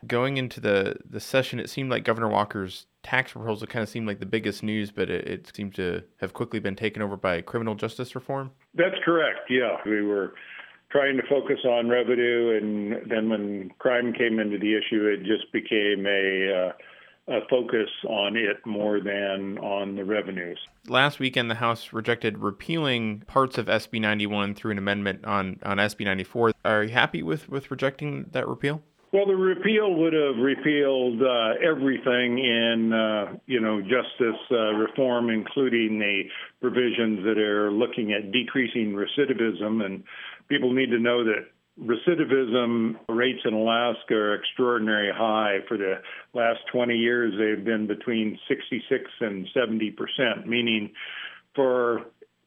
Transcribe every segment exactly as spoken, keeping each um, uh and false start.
Going into the, the session, it seemed like Governor Walker's tax proposal kind of seemed like the biggest news, but it, it seemed to have quickly been taken over by criminal justice reform. That's correct, yeah. We were trying to focus on revenue, and then when crime came into the issue, it just became a, uh, a focus on it more than on the revenues. Last weekend, the House rejected repealing parts of S B ninety-one through an amendment on, on S B ninety-four. Are you happy with, with rejecting that repeal? Well, the repeal would have repealed uh, everything in, uh, you know, justice uh, reform, including the provisions that are looking at decreasing recidivism. And people need to know that recidivism rates in Alaska are extraordinarily high. For the last twenty years, they've been between sixty-six and seventy percent, meaning for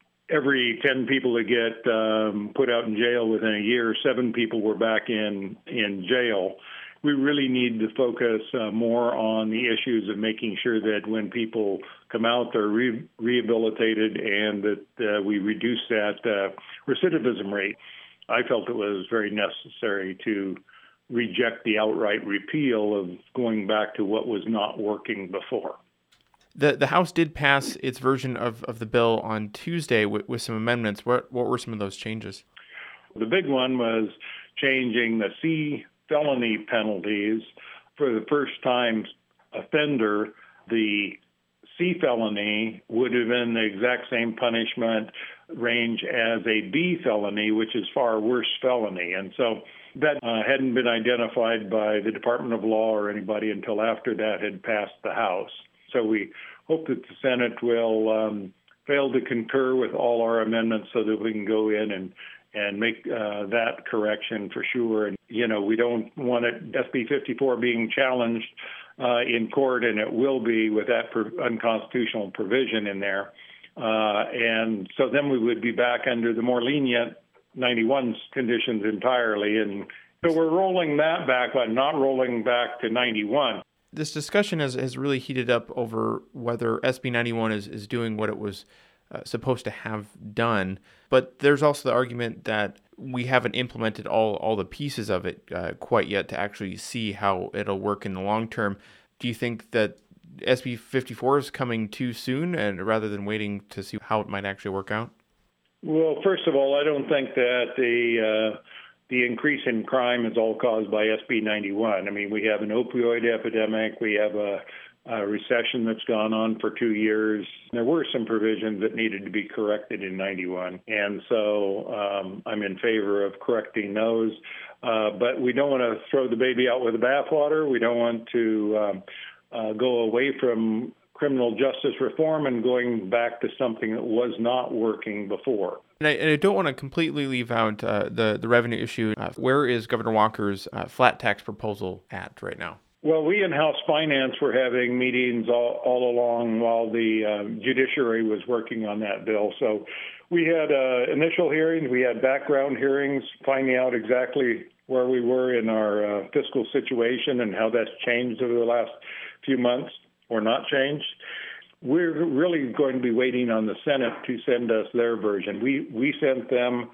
every ten people that get um, put out in jail within a year, seven people were back in, in jail. We really need to focus uh, more on the issues of making sure that when people come out, they're re- rehabilitated and that uh, we reduce that uh, recidivism rate. I felt it was very necessary to reject the outright repeal of going back to what was not working before. The the House did pass its version of, of the bill on Tuesday with, with some amendments. What what were some of those changes? The big one was changing the C felony penalties. For the first time offender, the C felony would have been the exact same punishment range as a B felony, which is far worse felony. And so that uh, hadn't been identified by the Department of Law or anybody until after that had passed the House. So we hope that the Senate will um, fail to concur with all our amendments so that we can go in and, and make uh, that correction for sure. And, you know, we don't want it, S B fifty-four being challenged uh, in court, and it will be with that pro- unconstitutional provision in there. Uh, and so then we would be back under the more lenient ninety-one conditions entirely. And so we're rolling that back, but not rolling back to ninety-one. This discussion has, has really heated up over whether S B ninety-one is, is doing what it was uh, supposed to have done. But there's also the argument that we haven't implemented all, all the pieces of it uh, quite yet to actually see how it'll work in the long term. Do you think that S B fifty-four is coming too soon, and rather than waiting to see how it might actually work out? Well, first of all, I don't think that the uh, the increase in crime is all caused by S B ninety-one. I mean, we have an opioid epidemic. We have a, a recession that's gone on for two years. There were some provisions that needed to be corrected in ninety-one, and so um, I'm in favor of correcting those. Uh, but we don't want to throw the baby out with the bathwater. We don't want to um, uh, go away from criminal justice reform and going back to something that was not working before. And I, and I don't want to completely leave out uh, the, the revenue issue. Uh, where is Governor Walker's uh, flat tax proposal at right now? Well, we in House Finance were having meetings all, all along while the um, judiciary was working on that bill. So we had uh, initial hearings, we had background hearings, finding out exactly where we were in our uh, fiscal situation and how that's changed over the last few months or not changed. We're really going to be waiting on the Senate to send us their version. We we sent them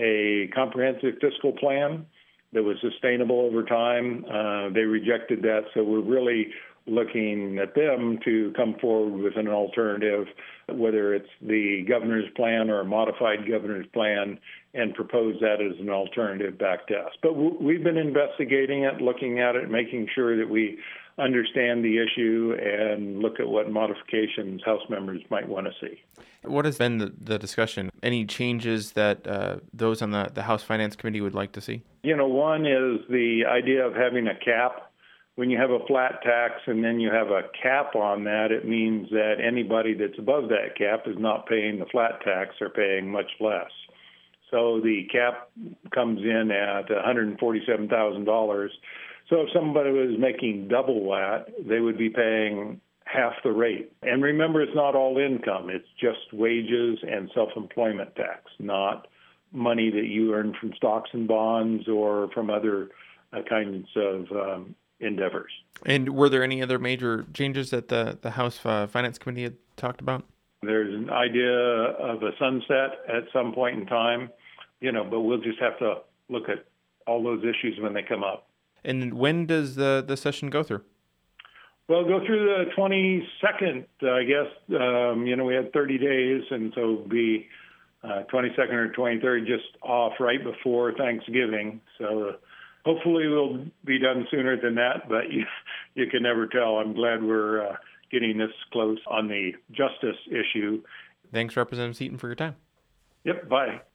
a comprehensive fiscal plan that was sustainable over time. Uh, they rejected that, so we're really looking at them to come forward with an alternative, whether it's the governor's plan or a modified governor's plan, and propose that as an alternative back to us. But w- we've been investigating it, looking at it, making sure that we understand the issue and look at what modifications House members might want to see. What has been the, the discussion? Any changes that uh, those on the, the House Finance Committee would like to see? You know, one is the idea of having a cap. When you have a flat tax and then you have a cap on that, it means that anybody that's above that cap is not paying the flat tax or paying much less. So the cap comes in at one hundred forty-seven thousand dollars. So if somebody was making double that, they would be paying half the rate. And remember, it's not all income. It's just wages and self-employment tax, not money that you earn from stocks and bonds or from other uh, kinds of um, endeavors. And were there any other major changes that the, the House uh, Finance Committee had talked about? There's an idea of a sunset at some point in time, you know, but we'll just have to look at all those issues when they come up. And when does the, the session go through? Well, go through the twenty-second, uh, I guess. Um, you know, we had thirty days, and so it'll be uh, twenty-second or twenty-third, just off right before Thanksgiving. So uh, hopefully we'll be done sooner than that, but you, you can never tell. I'm glad we're uh, getting this close on the justice issue. Thanks, Representative Seaton, for your time. Yep, bye.